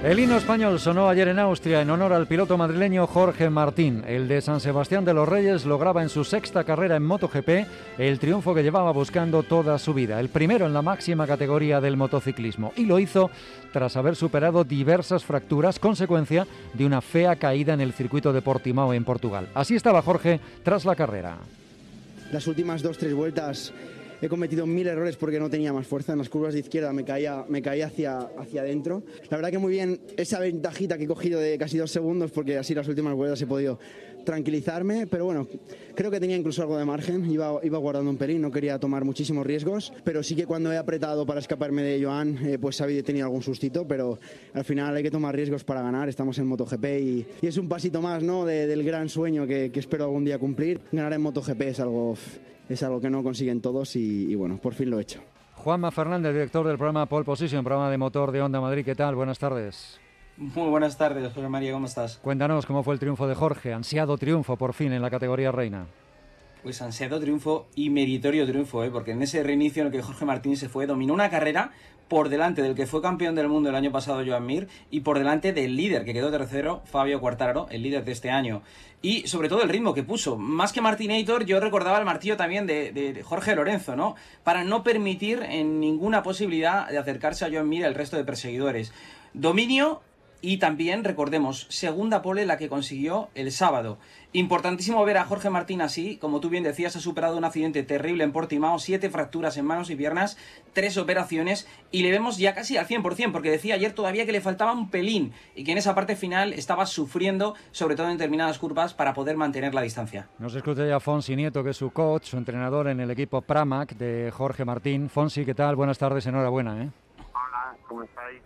El himno español sonó ayer en Austria en honor al piloto madrileño Jorge Martín. El de San Sebastián de los Reyes lograba en su sexta carrera en MotoGP el triunfo que llevaba buscando toda su vida, el primero en la máxima categoría del motociclismo, y lo hizo tras haber superado diversas fracturas, consecuencia de una fea caída en el circuito de Portimao en Portugal. Así estaba Jorge tras la carrera. Las últimas 2-3 vueltas he cometido 1000 errores porque no tenía más fuerza. En las curvas de izquierda me caía hacia adentro. La verdad que muy bien esa ventajita que he cogido de casi 2 segundos, porque así las últimas vueltas he podido tranquilizarme. Pero bueno, creo que tenía incluso algo de margen. Iba guardando un pelín, no quería tomar muchísimos riesgos. Pero sí que cuando he apretado para escaparme de Joan, pues había tenido algún sustito. Pero al final hay que tomar riesgos para ganar. Estamos en MotoGP y es un pasito más, ¿no?, del gran sueño que espero algún día cumplir. Ganar en MotoGP es algo que no consiguen todos y bueno, por fin lo he hecho. Juanma Fernández, director del programa Pole Position, programa de motor de Onda Madrid. ¿Qué tal? Buenas tardes. Muy buenas tardes, José María, ¿cómo estás? Cuéntanos cómo fue el triunfo de Jorge, ansiado triunfo por fin en la categoría reina. Pues ansiado triunfo y meritorio triunfo, porque en ese reinicio en el que Jorge Martín se fue, dominó una carrera por delante del que fue campeón del mundo el año pasado, Joan Mir, y por delante del líder, que quedó tercero, Fabio Quartararo, el líder de este año. Y sobre todo el ritmo que puso. Más que Martinator, yo recordaba el martillo también de Jorge Lorenzo, ¿no? Para no permitir en ninguna posibilidad de acercarse a Joan Mir el resto de perseguidores. Dominio. Y también, recordemos, segunda pole la que consiguió el sábado. Importantísimo ver a Jorge Martín así, como tú bien decías, ha superado un accidente terrible en Portimao, 7 fracturas en manos y piernas, 3 operaciones, y le vemos ya casi al 100%, porque decía ayer todavía que le faltaba un pelín, y que en esa parte final estaba sufriendo, sobre todo en determinadas curvas, para poder mantener la distancia. Nos escucha ya Fonsi Nieto, que es su coach, su entrenador en el equipo Pramac de Jorge Martín. Fonsi, ¿qué tal? Buenas tardes, enhorabuena, ¿eh? Hola, ¿cómo estáis?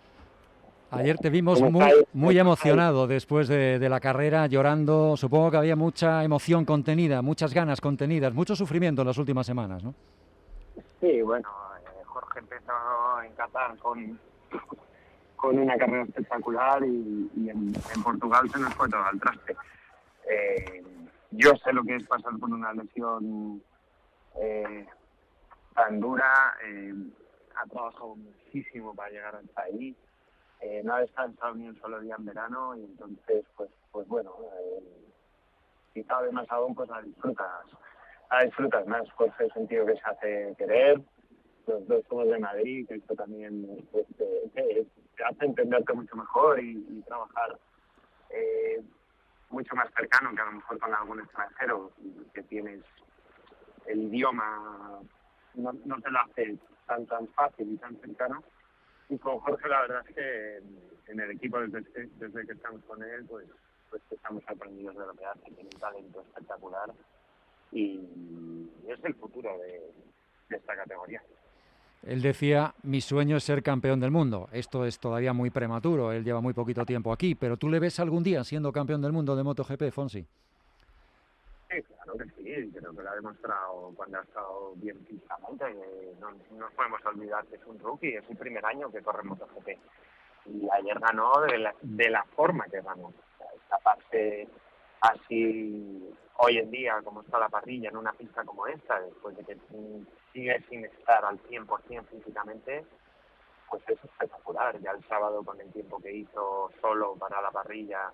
Ayer te vimos muy emocionado después de la carrera, llorando. Supongo que había mucha emoción contenida, muchas ganas contenidas, mucho sufrimiento en las últimas semanas, ¿no? Sí, bueno, Jorge empezó en Qatar con una carrera espectacular y en Portugal se nos fue todo al traste. Yo sé lo que es pasar por una lesión tan dura, ha trabajado muchísimo para llegar hasta ahí. No ha descansado ni un solo día en verano y entonces pues bueno, si cabe más aún, pues la disfrutas más. Jorge es un tío que se hace querer, los dos somos de Madrid, que esto también pues, te hace entenderte mucho mejor y trabajar mucho más cercano que a lo mejor con algún extranjero, que tienes el idioma, no te lo hace tan fácil y tan cercano. Y con Jorge la verdad es que en el equipo desde que estamos con él, pues estamos sorprendidos de lo que hace. Tiene un talento espectacular y es el futuro de esta categoría. Él decía, mi sueño es ser campeón del mundo. Esto es todavía muy prematuro, él lleva muy poquito tiempo aquí, pero ¿tú le ves algún día siendo campeón del mundo de MotoGP, Fonsi? Sí, claro que sí, creo que lo ha demostrado cuando ha estado bien físicamente. No nos podemos olvidar que es un rookie, es el primer año que corre MotoGP. Y ayer ganó de la forma que ganó. Esta parte así, hoy en día, como está la parrilla en una pista como esta, después de que sigue sin estar al 100% físicamente, pues es espectacular. Ya el sábado, con el tiempo que hizo solo para la parrilla,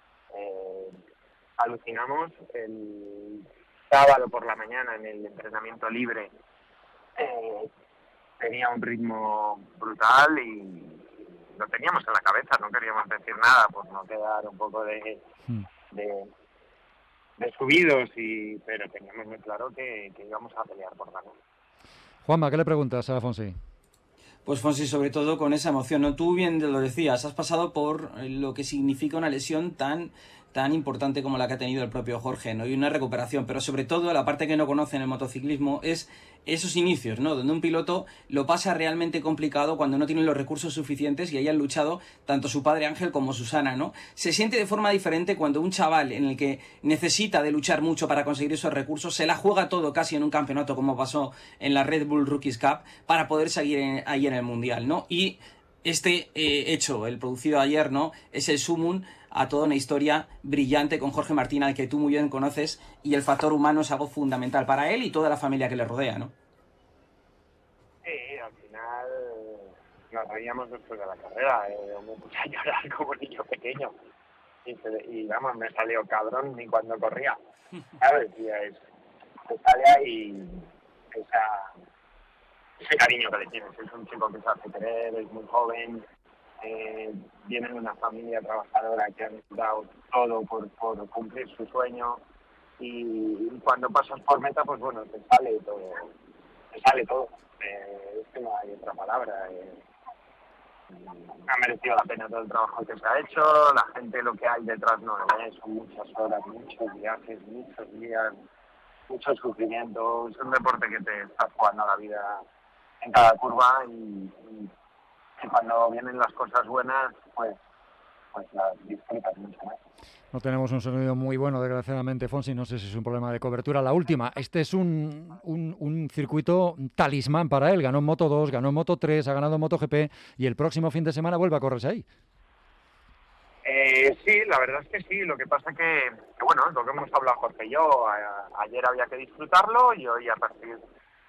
alucinamos. El sábado por la mañana en el entrenamiento libre tenía un ritmo brutal y lo teníamos en la cabeza, no queríamos decir nada por no quedar un poco de subidos, pero teníamos muy claro que íbamos a pelear por ganar. Juanma, ¿qué le preguntas a Fonsi? Pues Fonsi, sobre todo con esa emoción, ¿no? Tú bien lo decías, has pasado por lo que significa una lesión tan importante como la que ha tenido el propio Jorge, ¿no? Y una recuperación, pero sobre todo la parte que no conoce en el motociclismo es esos inicios, ¿no? Donde un piloto lo pasa realmente complicado cuando no tiene los recursos suficientes, y ahí han luchado tanto su padre Ángel como Susana, ¿no? Se siente de forma diferente cuando un chaval en el que necesita de luchar mucho para conseguir esos recursos, se la juega todo casi en un campeonato, como pasó en la Red Bull Rookies Cup, para poder seguir ahí en el Mundial, ¿no? Y este hecho, el producido ayer, ¿no?, es el sumum a toda una historia brillante con Jorge Martín, al que tú muy bien conoces, y el factor humano es algo fundamental para él y toda la familia que le rodea, ¿no? Sí, al final nos reíamos después de la carrera, me puse a llorar como un niño pequeño y vamos, me salió cabrón ni cuando corría, ¿sabes? Y te sale ahí ese cariño que le tienes. Es un chico que se hace querer, es muy joven, viene de una familia trabajadora que han dado todo por cumplir su sueño, y cuando pasas por meta, pues bueno, te sale todo. Es que no hay otra palabra. Ha merecido la pena todo el trabajo que se ha hecho, la gente lo que hay detrás no lo ve, son muchas horas, muchos viajes, muchos días, mucho sufrimiento. Es un deporte que te estás jugando la vida en cada curva, y cuando vienen las cosas buenas, pues las disfrutas mucho más. No tenemos un sonido muy bueno, desgraciadamente, Fonsi. No sé si es un problema de cobertura. La última, este es un circuito talismán para él. Ganó en Moto 2, ganó en Moto 3, ha ganado en MotoGP y el próximo fin de semana vuelve a correrse ahí. Sí, la verdad es que sí. Lo que pasa que bueno, lo que hemos hablado Jorge y yo, ayer había que disfrutarlo, y hoy, a partir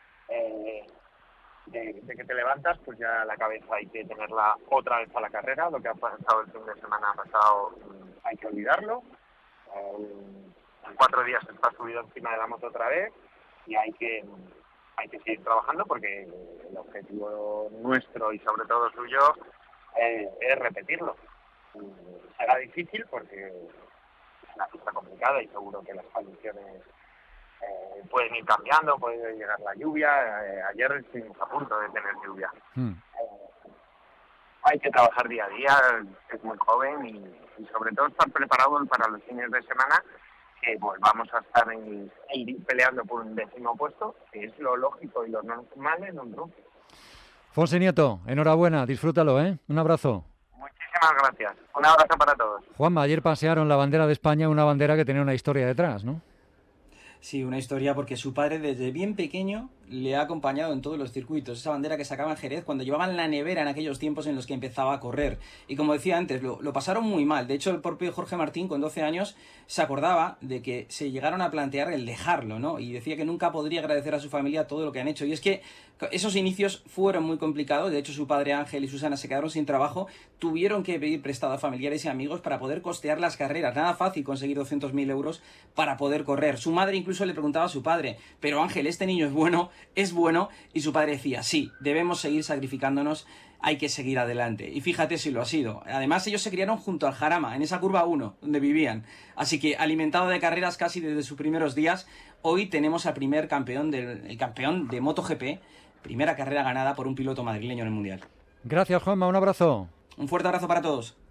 de que te levantas, pues ya la cabeza hay que tenerla otra vez a la carrera. Lo que ha pasado el fin de semana pasado hay que olvidarlo. En 4 días está subido encima de la moto otra vez, y hay que seguir trabajando, porque el objetivo nuestro y sobre todo suyo es repetirlo. Será difícil porque es una pista complicada y seguro que las condiciones pueden ir cambiando, puede llegar la lluvia. Ayer estuvimos a punto de tener lluvia. Hay que trabajar día a día, es muy joven, y sobre todo estar preparado para los fines de semana, que pues vamos a estar peleando por un 10º puesto, que es lo lógico y lo normal en un rookie. Fonsi Nieto, enhorabuena, disfrútalo, ¿eh? Un abrazo. Muchísimas gracias. Un abrazo para todos. Juanma, ayer pasearon la bandera de España, una bandera que tenía una historia detrás, ¿no? Sí, una historia porque su padre desde bien pequeño le ha acompañado en todos los circuitos. Esa bandera que sacaba en Jerez cuando llevaban la nevera en aquellos tiempos en los que empezaba a correr. Y como decía antes, lo pasaron muy mal. De hecho, el propio Jorge Martín, con 12 años, se acordaba de que se llegaron a plantear el dejarlo, ¿no? Y decía que nunca podría agradecer a su familia todo lo que han hecho. Y es que esos inicios fueron muy complicados. De hecho, su padre Ángel y Susana se quedaron sin trabajo. Tuvieron que pedir prestado a familiares y amigos para poder costear las carreras. Nada fácil conseguir 200.000 euros para poder correr. Su madre incluso le preguntaba a su padre: pero Ángel, este niño es bueno, y su padre decía: sí, debemos seguir sacrificándonos, hay que seguir adelante. Y fíjate si lo ha sido. Además, ellos se criaron junto al Jarama, en esa curva 1, donde vivían. Así que, alimentado de carreras casi desde sus primeros días, hoy tenemos al primer campeón, el campeón de MotoGP, primera carrera ganada por un piloto madrileño en el Mundial. Gracias, Juanma, un abrazo. Un fuerte abrazo para todos.